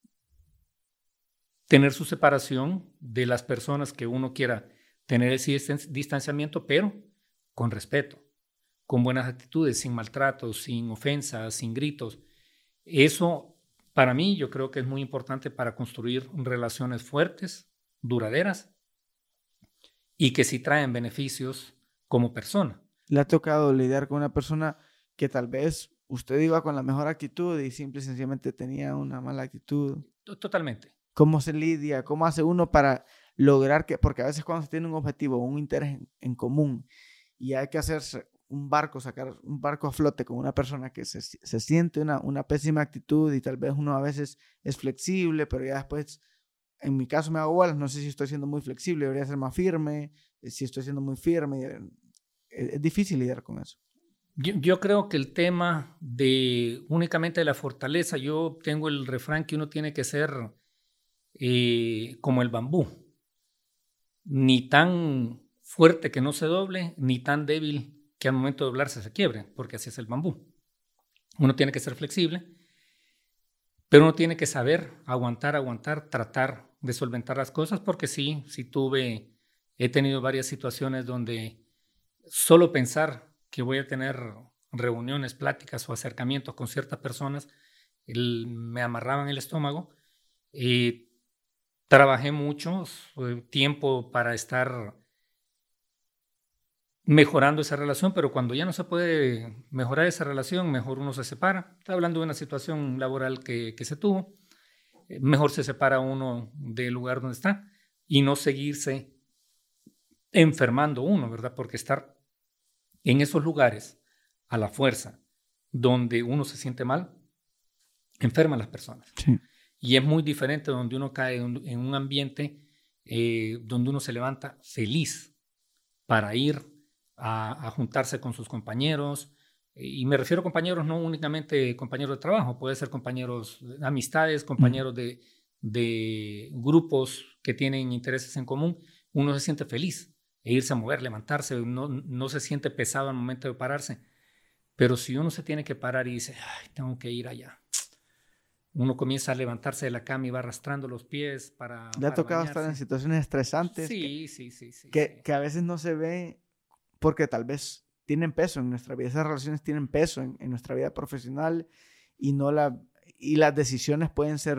tener su separación de las personas que uno quiera tener ese distanciamiento, pero con respeto, con buenas actitudes, sin maltratos, sin ofensas, sin gritos. Eso, para mí, yo creo que es muy importante para construir relaciones fuertes, duraderas y que sí traen beneficios como persona. ¿Le ha tocado lidiar con una persona que tal vez usted iba con la mejor actitud y simple y sencillamente tenía una mala actitud? Totalmente. ¿Cómo se lidia? ¿Cómo hace uno para lograr que? Porque a veces cuando se tiene un objetivo o un interés en común y hay que hacerse sacar un barco a flote con una persona que se siente una pésima actitud y tal vez uno a veces es flexible, pero ya después, en mi caso me hago bolas, no sé si estoy siendo muy flexible, debería ser más firme, si estoy siendo muy firme, es difícil lidiar con eso. Yo creo que el tema únicamente de la fortaleza, yo tengo el refrán que uno tiene que ser como el bambú, ni tan fuerte que no se doble, ni tan débil que al momento de doblarse se quiebre, porque así es el bambú. Uno tiene que ser flexible, pero uno tiene que saber aguantar, tratar de solventar las cosas, porque sí he tenido varias situaciones donde solo pensar que voy a tener reuniones, pláticas o acercamientos con ciertas personas, me amarraban el estómago. Trabajé mucho tiempo para estar mejorando esa relación, pero cuando ya no se puede mejorar esa relación, mejor uno se separa. Estoy hablando de una situación laboral que se tuvo. Mejor se separa uno del lugar donde está y no seguirse enfermando uno, ¿verdad? Porque estar en esos lugares a la fuerza donde uno se siente mal, enferma a las personas. Sí. Y es muy diferente donde uno cae en un ambiente donde uno se levanta feliz para ir a juntarse con sus compañeros. Y me refiero a compañeros, no únicamente compañeros de trabajo, puede ser compañeros de amistades, compañeros de grupos que tienen intereses en común. Uno se siente feliz e irse a mover, levantarse, no se siente pesado al momento de pararse. Pero si uno se tiene que parar y dice, ay, tengo que ir allá, uno comienza a levantarse de la cama y va arrastrando los pies para ¿Le ha tocado bañarse. estar en situaciones estresantes? Sí. Que a veces no se ve porque tal vez tienen peso en nuestra vida. Esas relaciones tienen peso en nuestra vida profesional y las decisiones pueden ser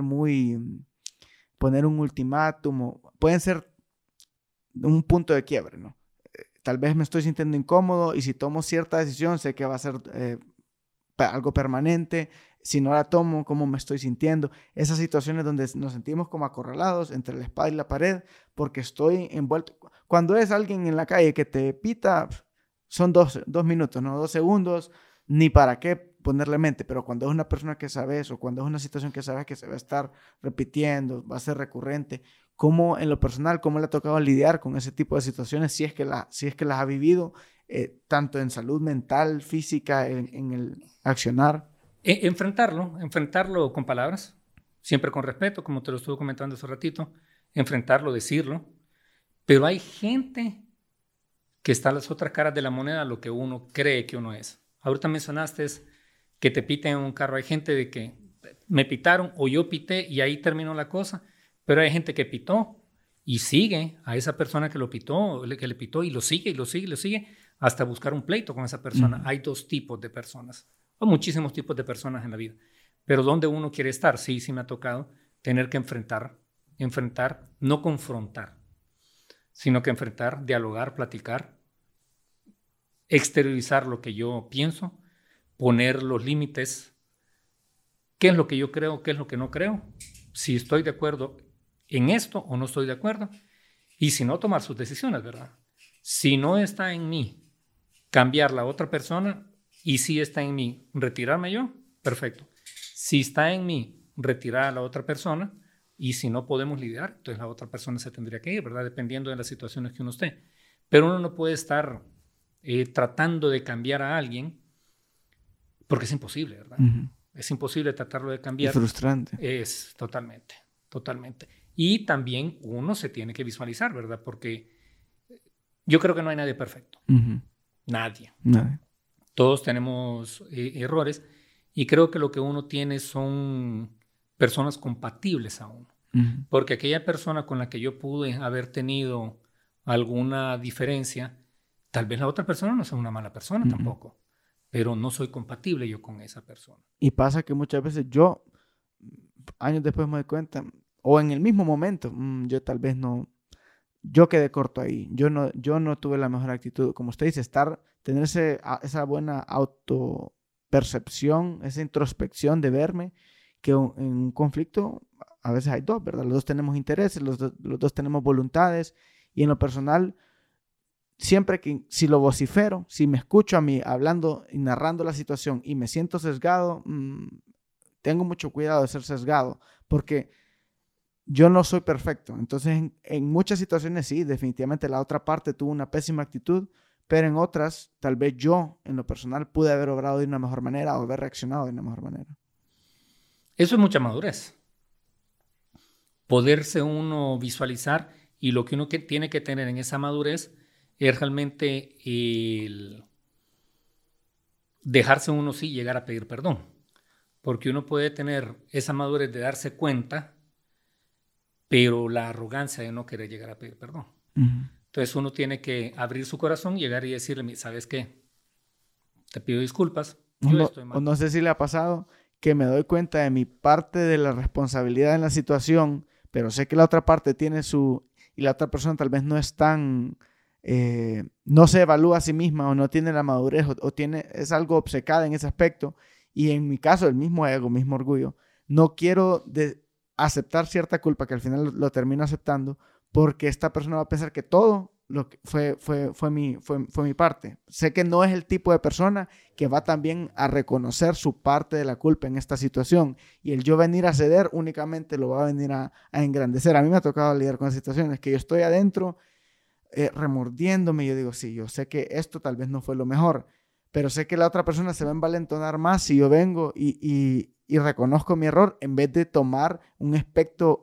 poner un ultimátum, pueden ser un punto de quiebre, ¿no? Tal vez me estoy sintiendo incómodo y si tomo cierta decisión sé que va a ser algo permanente. Si no la tomo, ¿cómo me estoy sintiendo? Esas situaciones donde nos sentimos como acorralados entre la espada y la pared porque estoy envuelto. Cuando es alguien en la calle que te pita, son 2 minutos, ¿no? 2 segundos, ni para qué ponerle mente. Pero cuando es una persona que sabes o cuando es una situación que sabes que se va a estar repitiendo, va a ser recurrente, ¿cómo en lo personal, cómo le ha tocado lidiar con ese tipo de situaciones si es que las ha vivido, tanto en salud mental, física, en el accionar? Enfrentarlo con palabras, siempre con respeto, como te lo estuve comentando hace ratito, enfrentarlo, decirlo, pero hay gente que está a las otras caras de la moneda, lo que uno cree que uno es. Ahorita mencionaste que te piten en un carro, hay gente de que me pitaron o yo pité y ahí terminó la cosa, pero hay gente que pitó y sigue a esa persona que le pitó y lo sigue hasta buscar un pleito con esa persona. Hay 2 tipos de personas. Hay muchísimos tipos de personas en la vida. Pero ¿dónde uno quiere estar? Sí me ha tocado tener que enfrentar, no confrontar, sino que enfrentar, dialogar, platicar, exteriorizar lo que yo pienso, poner los límites, qué es lo que yo creo, qué es lo que no creo, si estoy de acuerdo en esto o no estoy de acuerdo, y si no, tomar sus decisiones, ¿verdad? Si no está en mí cambiar la otra persona, y si está en mí retirarme yo, perfecto. Si está en mí retirar a la otra persona, y si no podemos lidiar, entonces la otra persona se tendría que ir, ¿verdad? Dependiendo de las situaciones que uno esté. Pero uno no puede estar tratando de cambiar a alguien porque es imposible, ¿verdad? Es imposible tratarlo de cambiar. Es frustrante. Es totalmente. Y también uno se tiene que visualizar, ¿verdad? Porque yo creo que no hay nadie perfecto. Nadie. Todos tenemos errores y creo que lo que uno tiene son personas compatibles a uno. Porque aquella persona con la que yo pude haber tenido alguna diferencia, tal vez la otra persona no sea una mala persona tampoco, pero no soy compatible yo con esa persona. Y pasa que muchas veces yo, años después me doy cuenta, o en el mismo momento, yo tal vez no, yo quedé corto ahí. Yo no tuve la mejor actitud. Como usted dice, tener esa buena autopercepción, esa introspección de verme, que en un conflicto a veces hay 2, ¿verdad? Los 2 tenemos intereses, los dos tenemos voluntades. Y en lo personal, siempre que si lo vocifero, si me escucho a mí hablando y narrando la situación y me siento sesgado, tengo mucho cuidado de ser sesgado, porque yo no soy perfecto. Entonces, en muchas situaciones sí, definitivamente la otra parte tuvo una pésima actitud, pero en otras, tal vez yo, en lo personal, pude haber obrado de una mejor manera o haber reaccionado de una mejor manera. Eso es mucha madurez. Poderse uno visualizar, y lo que uno tiene que tener en esa madurez es realmente el dejarse uno sí llegar a pedir perdón. Porque uno puede tener esa madurez de darse cuenta, pero la arrogancia de no querer llegar a pedir perdón. Entonces uno tiene que abrir su corazón, llegar y decirle, ¿sabes qué? Te pido disculpas. O no sé si le ha pasado que me doy cuenta de mi parte de la responsabilidad en la situación, pero sé que la otra parte tiene y la otra persona tal vez no es tan, no se evalúa a sí misma o no tiene la madurez o es algo obcecada en ese aspecto. Y en mi caso, el mismo ego, mismo orgullo, no quiero aceptar cierta culpa que al final lo termino aceptando porque esta persona va a pensar que todo lo que fue mi parte. Sé que no es el tipo de persona que va también a reconocer su parte de la culpa en esta situación, y el yo venir a ceder únicamente lo va a venir a engrandecer. A mí me ha tocado lidiar con situaciones que yo estoy adentro remordiéndome y yo digo, sí, yo sé que esto tal vez no fue lo mejor, pero sé que la otra persona se va a envalentonar más si yo vengo y reconozco mi error en vez de tomar un aspecto,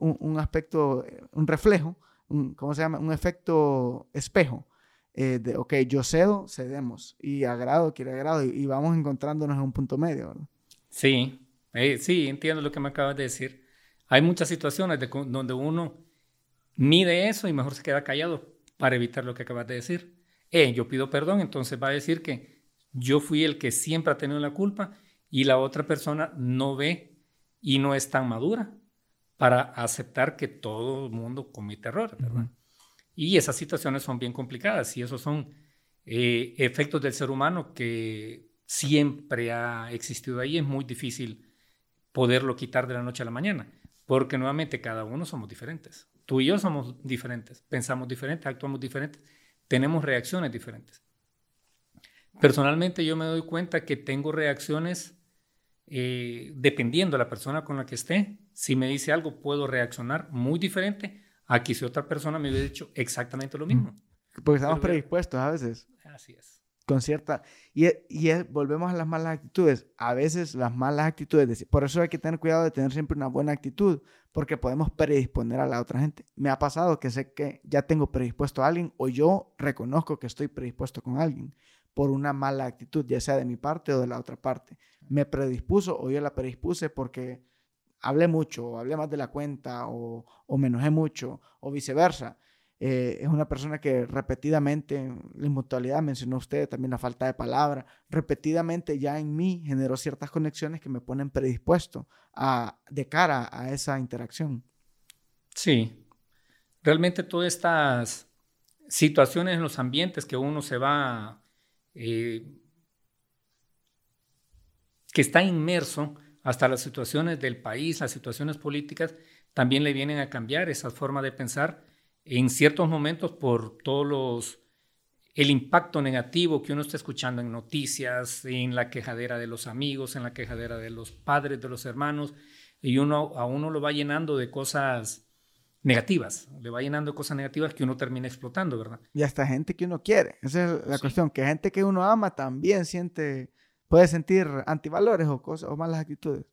un reflejo, ¿cómo se llama? Un efecto espejo. Ok, yo cedemos, y agrado quiere agrado, y vamos encontrándonos en un punto medio, ¿verdad? Sí, Sí, entiendo lo que me acabas de decir. Hay muchas situaciones donde uno mide eso y mejor se queda callado para evitar lo que acabas de decir. Yo pido perdón, entonces va a decir que yo fui el que siempre ha tenido la culpa y la otra persona no ve y no es tan madura para aceptar que todo el mundo comete errores, ¿verdad? Y esas situaciones son bien complicadas y esos son efectos del ser humano que siempre ha existido ahí. Es muy difícil poderlo quitar de la noche a la mañana, porque nuevamente cada uno somos diferentes. Tú y yo somos diferentes, pensamos diferentes, actuamos diferentes, tenemos reacciones diferentes. Personalmente yo me doy cuenta que tengo reacciones dependiendo de la persona con la que esté. Si me dice algo, puedo reaccionar muy diferente a que si otra persona me hubiera dicho exactamente lo mismo. Porque estamos predispuestos a veces. Así es. Con cierta... volvemos a las malas actitudes. A veces las malas actitudes... Por eso hay que tener cuidado de tener siempre una buena actitud, porque podemos predisponer a la otra gente. Me ha pasado que sé que ya tengo predispuesto a alguien o yo reconozco que estoy predispuesto con alguien por una mala actitud, ya sea de mi parte o de la otra parte. Me predispuso o yo la predispuse porque hablé mucho, o hablé más de la cuenta, o me enojé mucho, o viceversa. Es una persona que repetidamente, la inmutualidad mencionó usted, también la falta de palabra, repetidamente ya en mí generó ciertas conexiones que me ponen predispuesto de cara a esa interacción. Sí, realmente todas estas situaciones en los ambientes que uno se va, que está inmerso, hasta las situaciones del país, las situaciones políticas, también le vienen a cambiar esa forma de pensar en ciertos momentos por el impacto negativo que uno está escuchando en noticias, en la quejadera de los amigos, en la quejadera de los padres, de los hermanos, y a uno lo va llenando de cosas negativas, le va llenando de cosas negativas que uno termina explotando, ¿verdad? Y hasta gente que uno quiere, esa es la cuestión, que gente que uno ama también puede sentir antivalores o cosas o malas actitudes.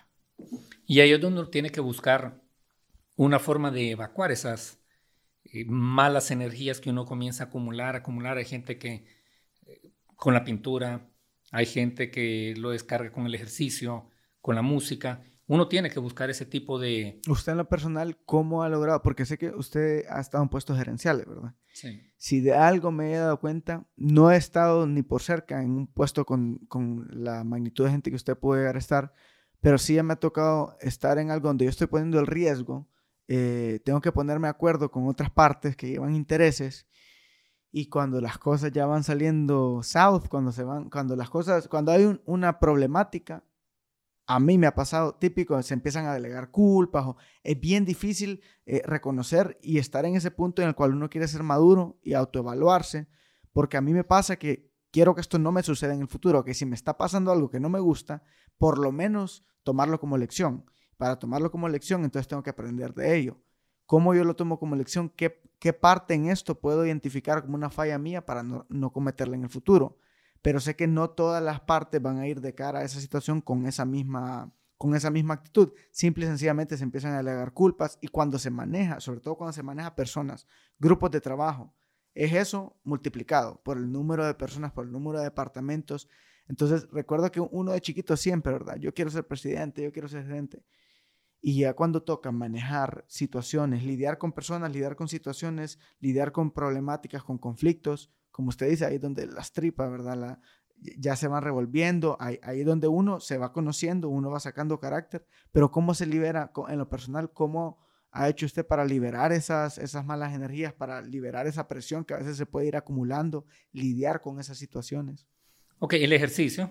Y ahí es donde uno tiene que buscar una forma de evacuar esas malas energías que uno comienza a acumular. Hay gente que con la pintura, hay gente que lo descarga con el ejercicio, con la música. Uno tiene que buscar ese tipo de... Usted en lo personal, ¿cómo ha logrado? Porque sé que usted ha estado en puestos gerenciales, ¿verdad? Sí. Si de algo me he dado cuenta, no he estado ni por cerca en un puesto con la magnitud de gente que usted puede llegar a estar, pero sí ya me ha tocado estar en algo donde yo estoy poniendo el riesgo, tengo que ponerme de acuerdo con otras partes que llevan intereses, y cuando las cosas ya van saliendo south, cuando hay una problemática, a mí me ha pasado típico, se empiezan a delegar culpas, es bien difícil reconocer y estar en ese punto en el cual uno quiere ser maduro y autoevaluarse, porque a mí me pasa que quiero que esto no me suceda en el futuro, que si me está pasando algo que no me gusta, por lo menos tomarlo como lección. Para tomarlo como lección, entonces tengo que aprender de ello. ¿Cómo yo lo tomo como lección? ¿Qué parte en esto puedo identificar como una falla mía para no cometerla en el futuro? Pero sé que no todas las partes van a ir de cara a esa situación con esa misma actitud. Simple y sencillamente se empiezan a alegar culpas, y cuando se maneja, sobre todo cuando se maneja personas, grupos de trabajo, es eso multiplicado por el número de personas, por el número de departamentos. Entonces recuerdo que uno de chiquito siempre, ¿verdad? Yo quiero ser presidente, yo quiero ser gerente. Y ya cuando toca manejar situaciones, lidiar con personas, lidiar con situaciones, lidiar con problemáticas, con conflictos, como usted dice, ahí es donde las tripas, ¿verdad? Ya se van revolviendo, ahí es donde uno se va conociendo, uno va sacando carácter, pero ¿cómo se libera en lo personal? ¿Cómo ha hecho usted para liberar esas malas energías, para liberar esa presión que a veces se puede ir acumulando, lidiar con esas situaciones? Ok, el ejercicio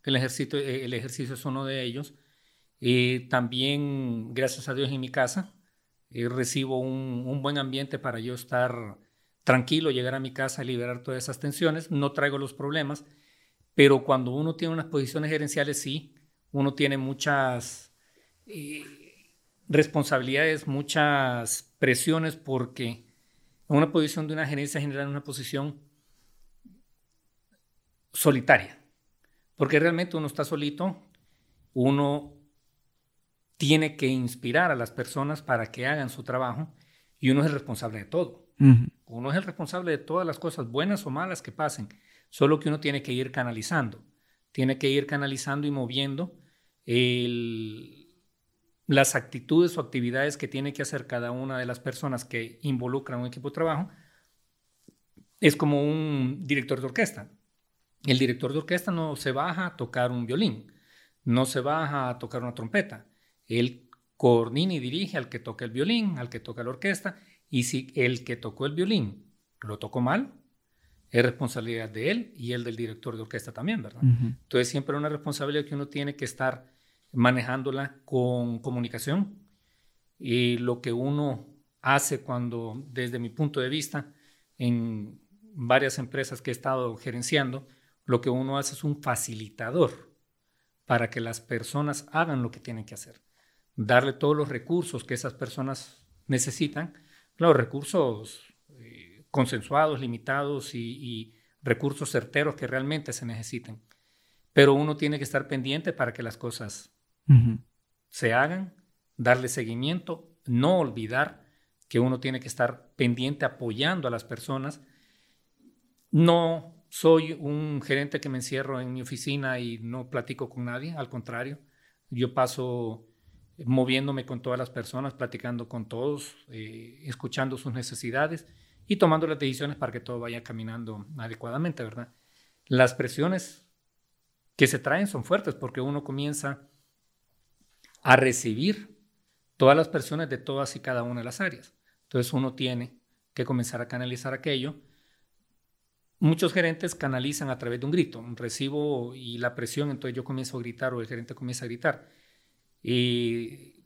es uno de ellos. También, gracias a Dios, en mi casa recibo un buen ambiente para yo estar tranquilo, llegar a mi casa y liberar todas esas tensiones. No traigo los problemas, pero cuando uno tiene unas posiciones gerenciales, sí, uno tiene muchas responsabilidades, muchas presiones, porque en una posición de una gerencia general es una posición solitaria, porque realmente uno está solito, uno tiene que inspirar a las personas para que hagan su trabajo, y uno es el responsable de todo. Uno es el responsable de todas las cosas buenas o malas que pasen, solo que uno tiene que ir canalizando y moviendo las actitudes o actividades que tiene que hacer cada una de las personas que involucran un equipo de trabajo, es como un director de orquesta. El director de orquesta no se baja a tocar un violín, no se baja a tocar una trompeta. Él coordina y dirige al que toca el violín, al que toca la orquesta, y si el que tocó el violín lo tocó mal, es responsabilidad de él y el del director de orquesta también, ¿verdad? Entonces siempre es una responsabilidad que uno tiene que estar manejándola con comunicación. Y lo que uno hace cuando, desde mi punto de vista, en varias empresas que he estado gerenciando, lo que uno hace es un facilitador para que las personas hagan lo que tienen que hacer. Darle todos los recursos que esas personas necesitan, los recursos consensuados, limitados y recursos certeros que realmente se necesiten. Pero uno tiene que estar pendiente para que las cosas se hagan, darle seguimiento, no olvidar que uno tiene que estar pendiente apoyando a las personas. No soy un gerente que me encierro en mi oficina y no platico con nadie, al contrario, yo paso moviéndome con todas las personas, platicando con todos, escuchando sus necesidades y tomando las decisiones para que todo vaya caminando adecuadamente, ¿verdad? Las presiones que se traen son fuertes porque uno comienza a recibir todas las presiones de todas y cada una de las áreas. Entonces uno tiene que comenzar a canalizar aquello. Muchos gerentes canalizan a través de un grito, un recibo y la presión, entonces yo comienzo a gritar o el gerente comienza a gritar. Y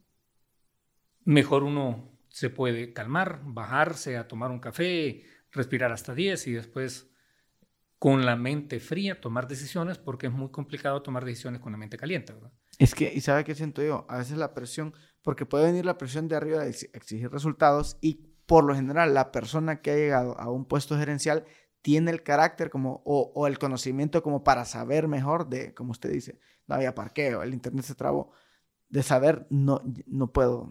mejor uno se puede calmar, bajarse a tomar un café, respirar hasta 10 y después con la mente fría tomar decisiones, porque es muy complicado tomar decisiones con la mente caliente, ¿verdad? Es que, ¿y sabe qué siento yo? A veces la presión, porque puede venir la presión de arriba de exigir resultados y por lo general la persona que ha llegado a un puesto gerencial tiene el carácter como, o el conocimiento como para saber mejor de, como usted dice, no había parqueo, el internet se trabó, de saber, no puedo,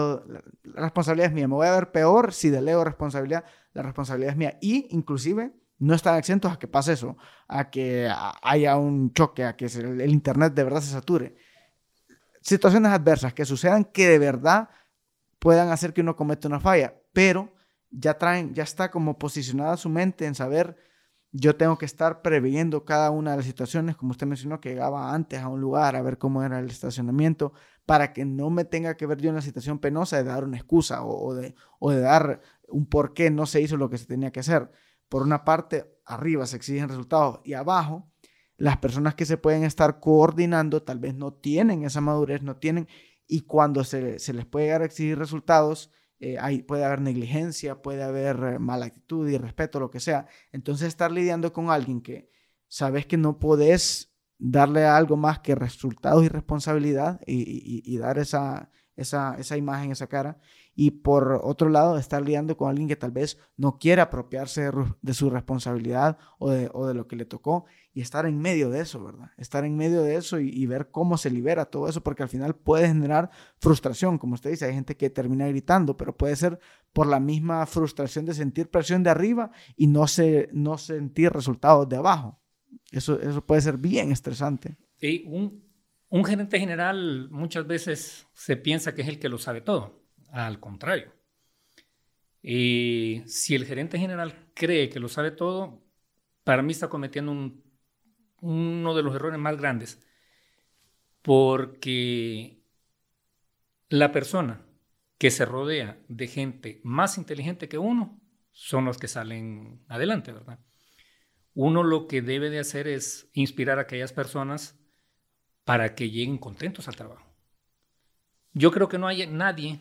la responsabilidad es mía, me voy a ver peor si delego responsabilidad, la responsabilidad es mía y inclusive no están exentos a que pase eso, a que haya un choque, a que el internet de verdad se sature. Situaciones adversas que sucedan que de verdad puedan hacer que uno cometa una falla, pero ya está como posicionada su mente en saber, yo tengo que estar previendo cada una de las situaciones, como usted mencionó, que llegaba antes a un lugar a ver cómo era el estacionamiento, para que no me tenga que ver yo en la situación penosa de dar una excusa o de dar un por qué no se hizo lo que se tenía que hacer. Por una parte, arriba se exigen resultados y abajo, las personas que se pueden estar coordinando tal vez no tienen esa madurez, no tienen, y cuando se les puede llegar a exigir resultados, puede haber negligencia, puede haber mala actitud, irrespeto, lo que sea. Entonces estar lidiando con alguien que sabes que no podés darle algo más que resultados y responsabilidad y dar esa imagen, esa cara. Y por otro lado, estar lidiando con alguien que tal vez no quiere apropiarse de su responsabilidad o de lo que le tocó y estar en medio de eso, ¿verdad? Estar en medio de eso y ver cómo se libera todo eso, porque al final puede generar frustración, como usted dice, hay gente que termina gritando, pero puede ser por la misma frustración de sentir presión de arriba y no sentir resultados de abajo. Eso puede ser bien estresante. Sí, un gerente general muchas veces se piensa que es el que lo sabe todo. Al contrario. Si el gerente general cree que lo sabe todo, para mí está cometiendo uno de los errores más grandes. Porque la persona que se rodea de gente más inteligente que uno son los que salen adelante, ¿verdad? Uno lo que debe de hacer es inspirar a aquellas personas para que lleguen contentos al trabajo. Yo creo que no hay nadie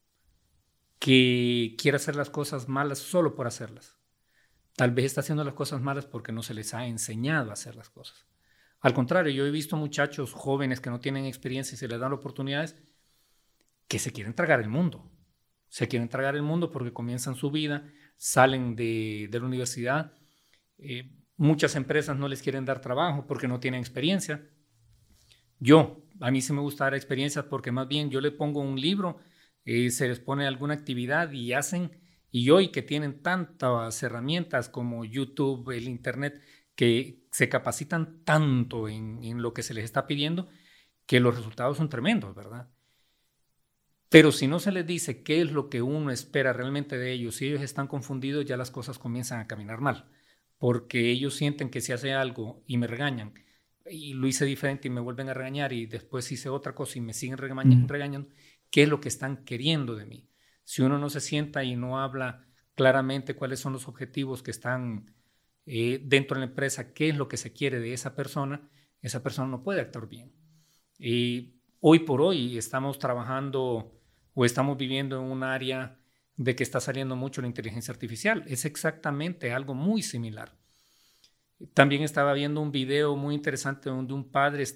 que quiera hacer las cosas malas solo por hacerlas. Tal vez está haciendo las cosas malas porque no se les ha enseñado a hacer las cosas. Al contrario, yo he visto muchachos jóvenes que no tienen experiencia y se les dan oportunidades que se quieren tragar el mundo. Se quieren tragar el mundo porque comienzan su vida, salen de la universidad. Muchas empresas no les quieren dar trabajo porque no tienen experiencia. A mí sí me gusta dar experiencias porque más bien yo le pongo un libro, se les pone alguna actividad y hacen, y hoy que tienen tantas herramientas como YouTube, el internet, que se capacitan tanto en lo que se les está pidiendo, que los resultados son tremendos, ¿verdad? Pero si no se les dice qué es lo que uno espera realmente de ellos, si ellos están confundidos, ya las cosas comienzan a caminar mal, porque ellos sienten que si hace algo y me regañan, y lo hice diferente y me vuelven a regañar, y después hice otra cosa y me siguen regañando, ¿qué es lo que están queriendo de mí? Si uno no se sienta y no habla claramente cuáles son los objetivos que están dentro de la empresa, qué es lo que se quiere de esa persona no puede actuar bien. Y hoy por hoy estamos trabajando o estamos viviendo en un área de que está saliendo mucho la inteligencia artificial. Es exactamente algo muy similar. También estaba viendo un video muy interesante donde un padre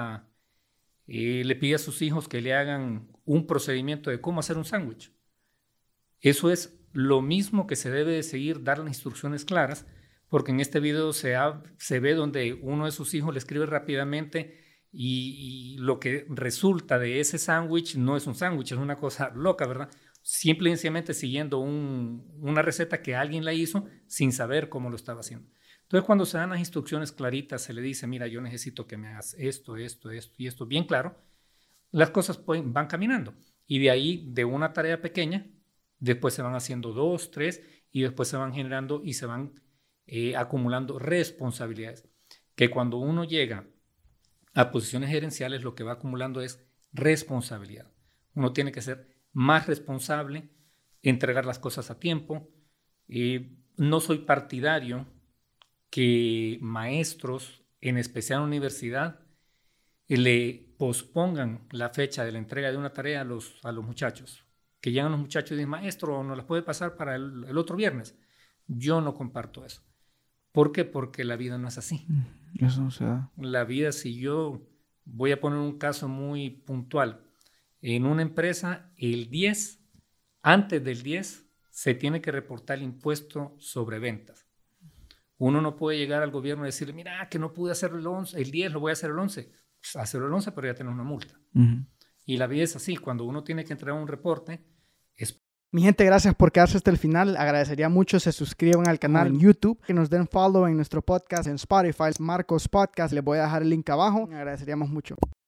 le pide a sus hijos que le hagan un procedimiento de cómo hacer un sándwich. Eso es lo mismo que se debe de seguir, dar las instrucciones claras, porque en este video se ve donde uno de sus hijos le escribe rápidamente y lo que resulta de ese sándwich no es un sándwich, es una cosa loca, ¿verdad? Simple y sencillamente siguiendo una receta que alguien la hizo sin saber cómo lo estaba haciendo. Entonces, cuando se dan las instrucciones claritas, se le dice, mira, yo necesito que me hagas esto y esto bien claro, las cosas van caminando. Y de ahí, de una tarea pequeña, después se van haciendo 2, 3, y después se van generando y se van acumulando responsabilidades. Que cuando uno llega a posiciones gerenciales, lo que va acumulando es responsabilidad. Uno tiene que ser más responsable, entregar las cosas a tiempo. No soy partidario que maestros, en especial en la universidad, le pospongan la fecha de la entrega de una tarea a los muchachos. Que llegan los muchachos y dicen, maestro, ¿nos la puede pasar para el otro viernes? Yo no comparto eso. ¿Por qué? Porque la vida no es así. Eso no se da. La vida, si yo voy a poner un caso muy puntual, en una empresa, antes del 10, se tiene que reportar el impuesto sobre ventas. Uno no puede llegar al gobierno y decirle, mira, que no pude hacerlo el 10, lo voy a hacer el 11. Pues hacerlo el 11, pero ya tenemos una multa. Y la vida es así. Cuando uno tiene que entregar un reporte, Mi gente, gracias por quedarse hasta el final. Agradecería mucho se suscriban al canal en YouTube, que nos den follow en nuestro podcast en Spotify, Marcos Podcast. Les voy a dejar el link abajo. Agradeceríamos mucho.